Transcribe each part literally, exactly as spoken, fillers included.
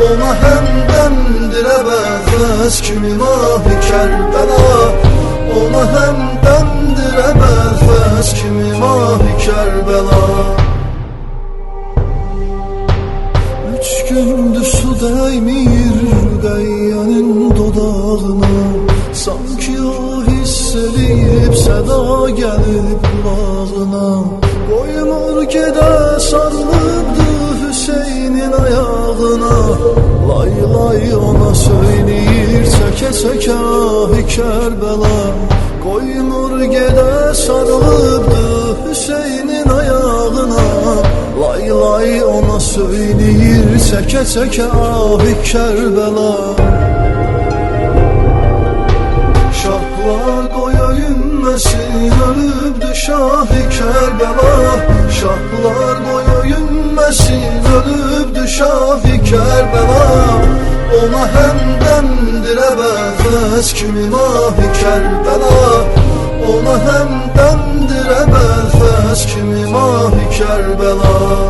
Ona həmdəndir əbəfəs kimi mahi Kərbəla. Ona həmdəndir əbəfəs kimi mahi Kərbəla. Üç gündür su dəymir Rüqəyyənin dodağına, sanki o hiss eləyib səda gəlib qulağına. Qoymur gedə sarılıbdı Hüseynin ayağına, lay lay ona söyləyir çəkə çəkə ahi Kərbəla. Qoymur gedə sarılıbdı Hüseynin ayağına, lay lay ona söyləyir çəkə çəkə ahi Kərbəla. Şahlar qoya ünməsin ölübdü Şahi Kərbəla. Şahlar qoya ünməsin ölübdü Şahi Kərbəla. Ona həmdəndir əbəfəs kimi mahi Kərbəla. Ona həmdəndir əbəfəs kimi mahi Kərbəla.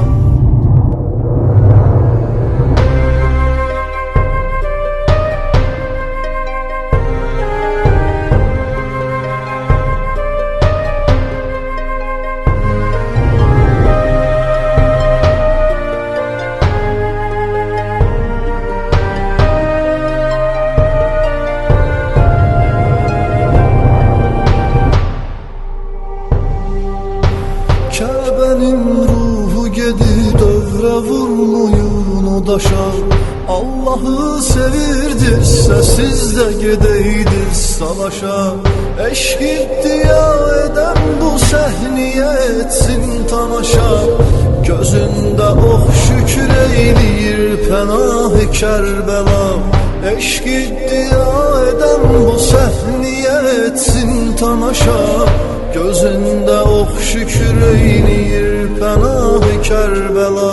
Kəbənin ruhu gedib dövrə vurmayın o daşa. Allah'ı sevirdirsə siz də gedəydiniz savaşa. Eşq iddia edən bu səhniyə etsin tamaşa. Gözündə ox şükür eyləyir pənah-ı Kərbəla. Eşq iddia edən bu səhniyə etsin tamaşa. Gözündə ox şükür eyləyir pənah-ı Kərbəla.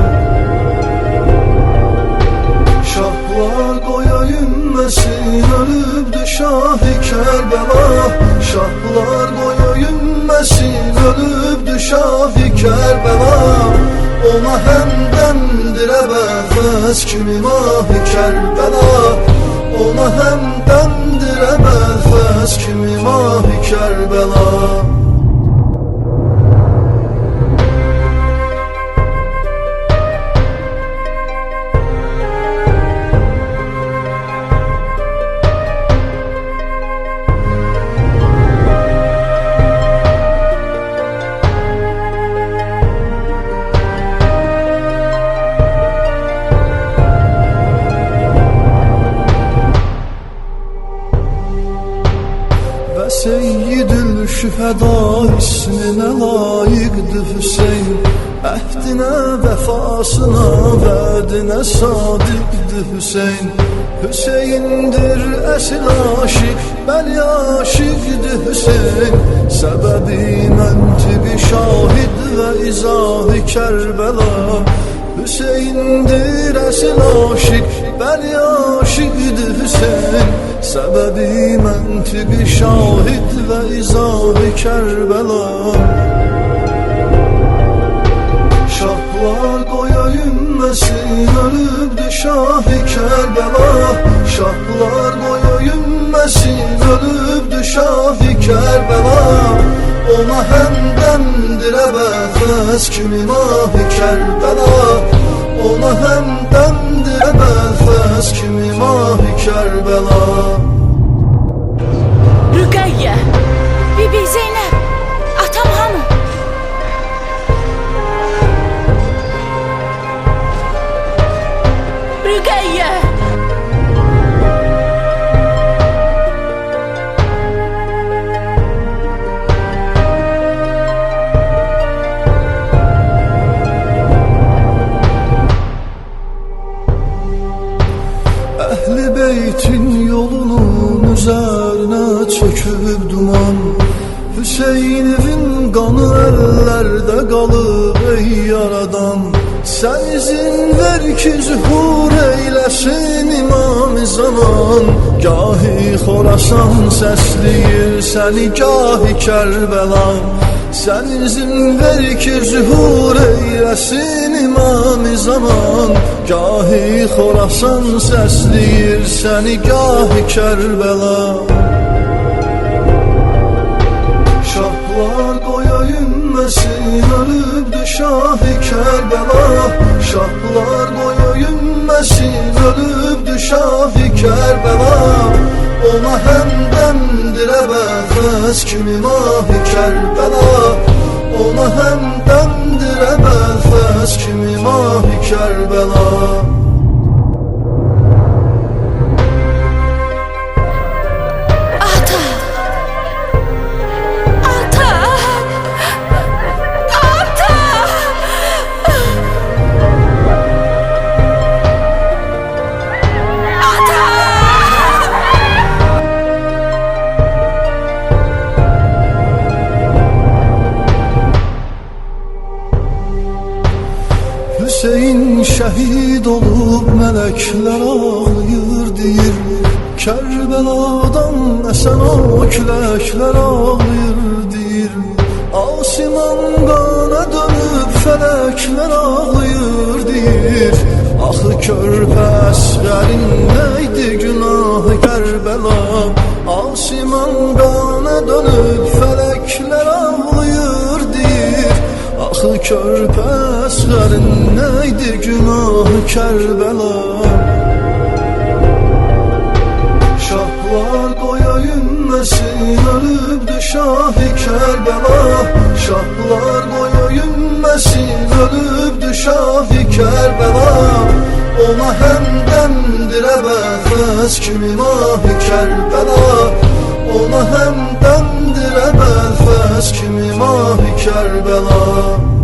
Şahlar qoya ünməsin ölübdü Şahi Kərbəla. Şahlar qoya ünməsin ölübdü Şahi Kərbəla. Ona həmdəndir əbəfəs kimi mahi Kərbəla. Ona həmdəndir əbəfəs kimi mahi Kərbəla. Seyyidül şühəda isminə layiqdir Hüseyn. Əhdinə, vəfasına, vədinə sadiqdir Hüseyn. Hüseyndir əsil aşiq, bəli aşiqdir Hüseyn. Səbəbi məntiqi şahid və izahı Kərbəla. Hüseyndir əsil aşiq, bəli aşiqdir Hüseyn. Səbəbi məntiqi şahid və izahı Kərbəla. Şahlar qoya ünməsin ölübdü Şahi Kərbəla. Şahlar qoya ünməsin ölübdü Şahi Kərbəla. Ona həmdəndir əbəfəs kimi mahi Kərbəla. Ona həmdəndir əbəfəs kimi mahi Kərbəla. Rüqəyyə, Bibi Zeynəb, atam hanı? Rüqəyyə. Əhl-i beytin yolunun üzərinə çöküb duman. Hüseynivin qanı əllərdə qalıb ey yaradan. Sən izin ver ki zühur eyləsin imam-ı zaman. Gahi Xorasan səsləyir səni, gahi Kərbəla. Sən izin ver ki zühur eyləsin imam-ı zaman. Gahi Xorasan səsləyir səni, gahi Kərbəla. Şahlar qoya ünməsin, ölübdü Şah-ı Kərbəla. Şahlar qoya ünməsin, ölübdü Şah-ı Kərbəla. Ona həmdəndir əbəfəz kimi Mah-ı Kərbəla. Ona həmdəndir əbəfəz kimi Mah-ı Kərbəla. Hüseyin şəhid olub mələklər ağlayır deyir. Kərbəladan əsən o küləklər ağlayır deyir. Asiman qana dönüb fələklər ağlayır deyir. Axı körpə əsğərin neydi günahı Kərbəla. Asiman qana dönüb fələklər ağlayır deyir. Axı körpə əsğərin neydi günahı Kərbəla. Şahlar qoya ünməsin, ölübdü Şah-ı Kərbəla. Şahlar qoya ünməsin, ölübdü Şah-ı Kərbəla. Ona həmdəndir əbəfəz kimi Mah-ı Kərbəla. Ona həmdəndir əbəfəz kimi Mah-ı Kərbəla.